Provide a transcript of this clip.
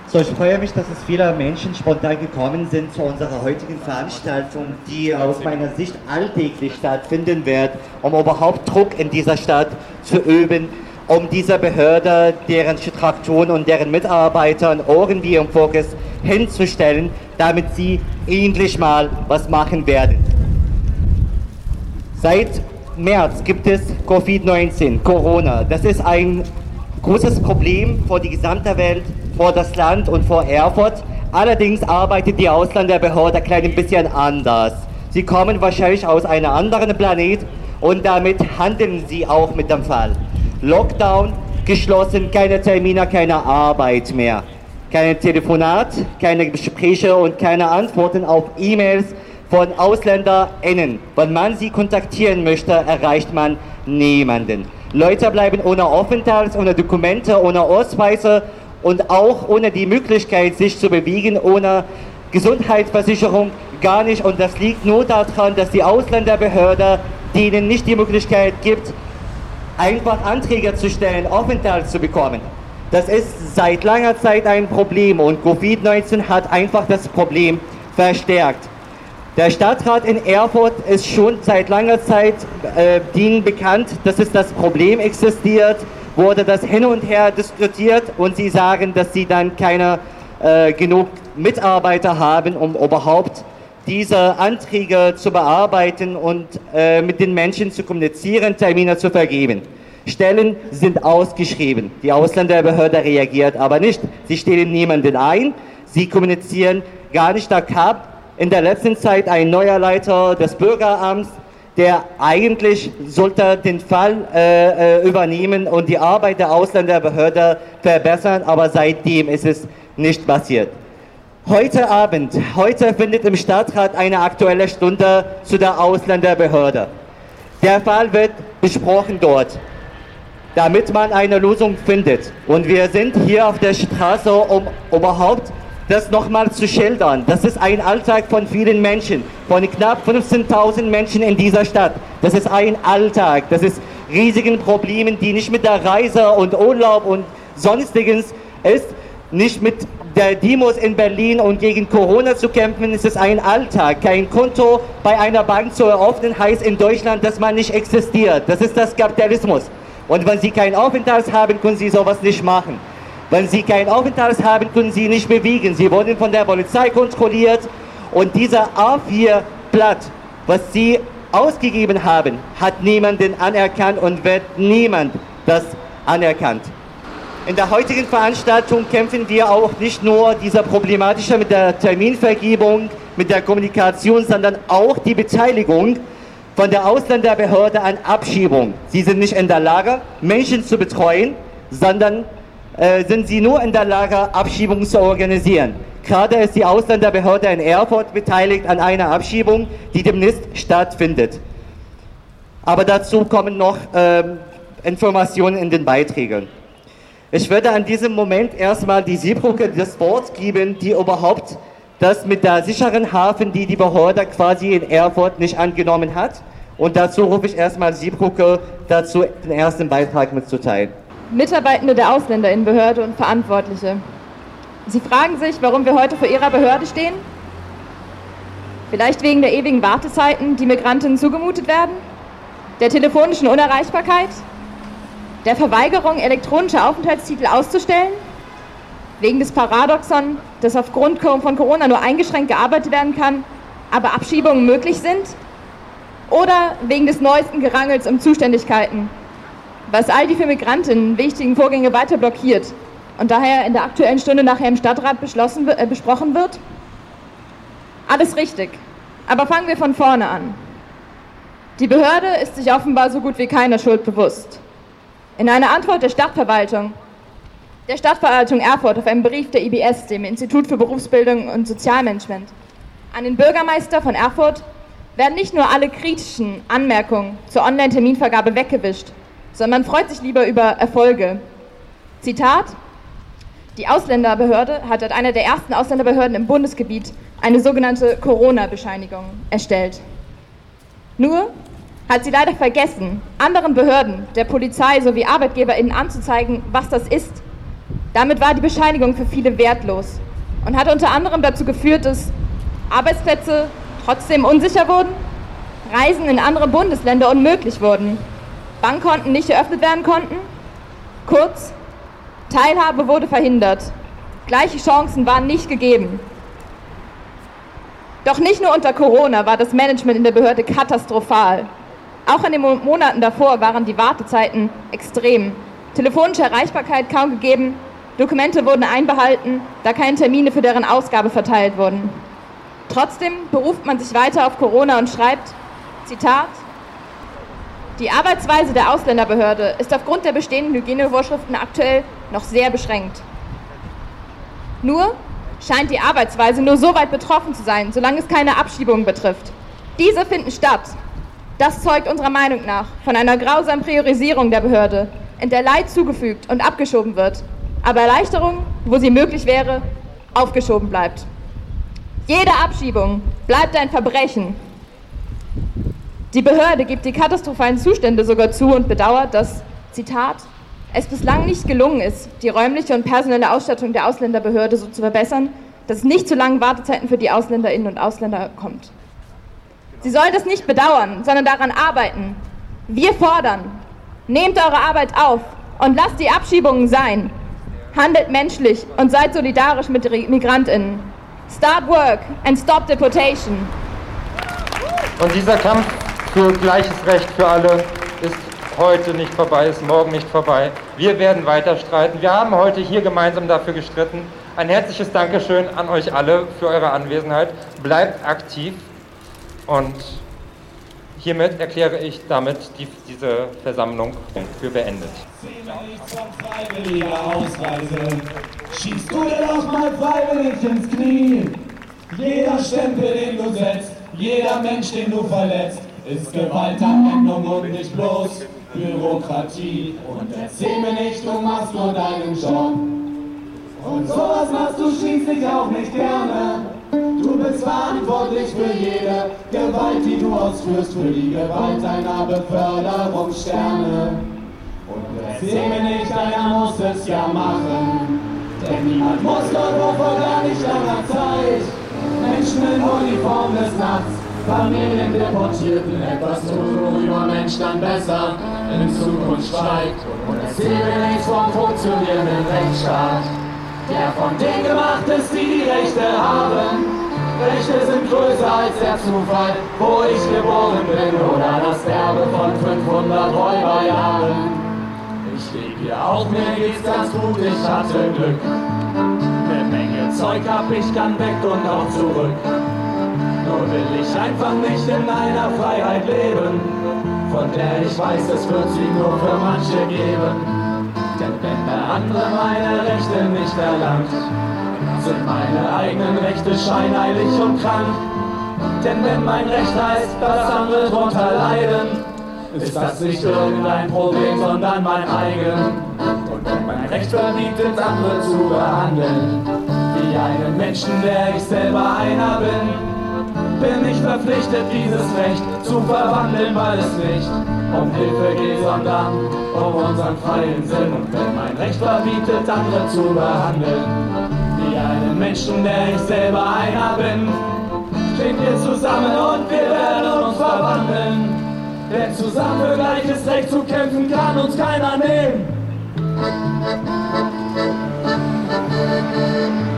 So, ich freue mich, dass es viele Menschen spontan gekommen sind zu unserer heutigen Veranstaltung, die aus meiner Sicht alltäglich stattfinden wird, um überhaupt Druck in dieser Stadt zu üben, um dieser Behörde, deren Strukturen und deren Mitarbeitern irgendwie im Fokus hinzustellen, damit sie endlich mal was machen werden. Seit März gibt es Covid-19, Corona. Das ist ein großes Problem vor die gesamte Welt, vor das Land und vor Erfurt. Allerdings arbeitet die Ausländerbehörde ein klein bisschen anders. Sie kommen wahrscheinlich aus einem anderen Planet und damit handeln sie auch mit dem Fall. Lockdown, geschlossen, keine Termine, keine Arbeit mehr. Keine Telefonat, keine Gespräche und keine Antworten auf E-Mails von AusländerInnen. Wenn man sie kontaktieren möchte, erreicht man niemanden. Leute bleiben ohne Aufenthalt, ohne Dokumente, ohne Ausweise und auch ohne die Möglichkeit, sich zu bewegen, ohne Gesundheitsversicherung gar nicht. Und das liegt nur daran, dass die Ausländerbehörde denen nicht die Möglichkeit gibt, einfach Anträge zu stellen, Aufenthalt zu bekommen. Das ist seit langer Zeit ein Problem und Covid-19 hat einfach das Problem verstärkt. Der Stadtrat in Erfurt ist schon seit langer Zeit denen bekannt, dass es das Problem existiert, wurde das hin und her diskutiert und sie sagen, dass sie dann keine genug Mitarbeiter haben, um überhaupt diese Anträge zu bearbeiten und mit den Menschen zu kommunizieren, Termine zu vergeben. Stellen sind ausgeschrieben. Die Ausländerbehörde reagiert aber nicht. Sie stellen niemanden ein, sie kommunizieren gar nicht. Da gab in der letzten Zeit ein neuer Leiter des Bürgeramts, der eigentlich sollte den Fall übernehmen und die Arbeit der Ausländerbehörde verbessern, aber seitdem ist es nicht passiert. Heute findet im Stadtrat eine Aktuelle Stunde zu der Ausländerbehörde. Der Fall wird besprochen dort, damit man eine Lösung findet. Und wir sind hier auf der Straße, um überhaupt das nochmal zu schildern. Das ist ein Alltag von vielen Menschen, von knapp 15.000 Menschen in dieser Stadt. Das ist ein Alltag, das ist riesigen Problemen, die nicht mit der Reise und Urlaub und sonstiges ist, nicht mit der Demos in Berlin und gegen Corona zu kämpfen. Es ist ein Alltag. Kein Konto bei einer Bank zu eröffnen heißt in Deutschland, dass man nicht existiert. Das ist das Kapitalismus. Und wenn Sie keinen Aufenthalt haben, können Sie sowas nicht machen. Wenn Sie keinen Aufenthalt haben, können Sie nicht bewegen. Sie wurden von der Polizei kontrolliert und dieser A4-Blatt, was Sie ausgegeben haben, hat niemanden anerkannt und wird niemand das anerkannt. In der heutigen Veranstaltung kämpfen wir auch nicht nur dieser Problematische mit der Terminvergebung, mit der Kommunikation, sondern auch die Beteiligung von der Ausländerbehörde an Abschiebung. Sie sind nicht in der Lage, Menschen zu betreuen, sondern sind sie nur in der Lage, Abschiebungen zu organisieren. Gerade ist die Ausländerbehörde in Erfurt beteiligt an einer Abschiebung, die demnächst stattfindet. Aber dazu kommen noch Informationen in den Beiträgen. Ich würde an diesem Moment erstmal die Siebrucke das Wort geben, die überhaupt das mit der sicheren Hafen, die die Behörde quasi in Erfurt nicht angenommen hat. Und dazu rufe ich erstmal Siebrucke dazu, den ersten Beitrag mitzuteilen. Mitarbeitende der Ausländerinnenbehörde und Verantwortliche. Sie fragen sich, warum wir heute vor Ihrer Behörde stehen? Vielleicht wegen der ewigen Wartezeiten, die Migrantinnen zugemutet werden? Der telefonischen Unerreichbarkeit? Der Verweigerung, elektronische Aufenthaltstitel auszustellen? Wegen des Paradoxon, dass aufgrund von Corona nur eingeschränkt gearbeitet werden kann, aber Abschiebungen möglich sind? Oder wegen des neuesten Gerangels um Zuständigkeiten, was all die für Migrantinnen wichtigen Vorgänge weiter blockiert und daher in der Aktuellen Stunde nachher im Stadtrat besprochen wird? Alles richtig, aber fangen wir von vorne an. Die Behörde ist sich offenbar so gut wie keiner Schuld bewusst. In einer Antwort der Stadtverwaltung Erfurt auf einen Brief der IBS, dem Institut für Berufsbildung und Sozialmanagement, an den Bürgermeister von Erfurt werden nicht nur alle kritischen Anmerkungen zur Online-Terminvergabe weggewischt, sondern man freut sich lieber über Erfolge. Zitat: Die Ausländerbehörde hat als einer der ersten Ausländerbehörden im Bundesgebiet eine sogenannte Corona-Bescheinigung erstellt. Nur hat sie leider vergessen, anderen Behörden, der Polizei sowie ArbeitgeberInnen anzuzeigen, was das ist. Damit war die Bescheinigung für viele wertlos und hat unter anderem dazu geführt, dass Arbeitsplätze trotzdem unsicher wurden, Reisen in andere Bundesländer unmöglich wurden, Bankkonten nicht eröffnet werden konnten. Kurz, Teilhabe wurde verhindert. Gleiche Chancen waren nicht gegeben. Doch nicht nur unter Corona war das Management in der Behörde katastrophal. Auch in den Monaten davor waren die Wartezeiten extrem. Telefonische Erreichbarkeit kaum gegeben, Dokumente wurden einbehalten, da keine Termine für deren Ausgabe verteilt wurden. Trotzdem beruft man sich weiter auf Corona und schreibt, Zitat, die Arbeitsweise der Ausländerbehörde ist aufgrund der bestehenden Hygienevorschriften aktuell noch sehr beschränkt. Nur scheint die Arbeitsweise nur so weit betroffen zu sein, solange es keine Abschiebungen betrifft. Diese finden statt. Das zeugt unserer Meinung nach von einer grausamen Priorisierung der Behörde, in der Leid zugefügt und abgeschoben wird, aber Erleichterung, wo sie möglich wäre, aufgeschoben bleibt. Jede Abschiebung bleibt ein Verbrechen. Die Behörde gibt die katastrophalen Zustände sogar zu und bedauert, dass, Zitat, es bislang nicht gelungen ist, die räumliche und personelle Ausstattung der Ausländerbehörde so zu verbessern, dass es nicht zu langen Wartezeiten für die Ausländerinnen und Ausländer kommt. Sie sollen das nicht bedauern, sondern daran arbeiten. Wir fordern, nehmt eure Arbeit auf und lasst die Abschiebungen sein. Handelt menschlich und seid solidarisch mit MigrantInnen. Start work and stop deportation. Und dieser Kampf für gleiches Recht für alle ist heute nicht vorbei, ist morgen nicht vorbei. Wir werden weiter streiten. Wir haben heute hier gemeinsam dafür gestritten. Ein herzliches Dankeschön an euch alle für eure Anwesenheit. Bleibt aktiv und hiermit erkläre ich damit diese Versammlung für beendet. Sieh mir nichts von freiwilliger Ausreise. Schießt du dir doch mal freiwillig ins Knie. Jeder Stempel, den du setzt, jeder Mensch, den du verletzt, ist Gewaltanwendung und nicht bloß Bürokratie. Und erzähl mir nicht, du machst nur deinen Job. Und sowas machst du schließlich auch nicht gerne. Du bist verantwortlich für jede Gewalt, die du ausführst, für die Gewalt deiner Beförderungssterne. Und erzähl mir nicht, einer muss es ja machen. Denn niemand muss dort vor gar nicht langer Zeit Menschen in Uniform des Nachts, Familiendeportierten etwas tun, worüber Mensch dann besser in Zukunft steigt. Und erzähl mir nichts vom funktionierenden Rechtsstaat, der von denen gemacht ist, die die Rechte haben. Rechte sind größer als der Zufall, wo ich geboren bin, oder das Erbe von 500 Räuberjahren. Ich lebe hier auch, mir geht's ganz gut, ich hatte Glück. Eine Menge Zeug hab ich, kann weg und auch zurück. Nur will ich einfach nicht in einer Freiheit leben, von der ich weiß, es wird sie nur für manche geben. Denn wenn der andere meine Rechte nicht erlangt, sind meine eigenen Rechte scheinheilig und krank. Denn wenn mein Recht heißt, dass andere drunter leiden, ist das nicht irgendein Problem, sondern mein eigen. Und wenn mein Recht verbietet, andere zu behandeln wie einen Menschen, der ich selber einer bin ich verpflichtet, dieses Recht zu verwandeln, weil es nicht um Hilfe geht, sondern um unseren freien Sinn. Und wenn mein Recht verbietet, andere zu behandeln wie einen Menschen, der ich selber einer bin, stehen wir zusammen und wir werden uns verwandeln. Denn zusammen für gleiches Recht zu kämpfen, kann uns keiner nehmen.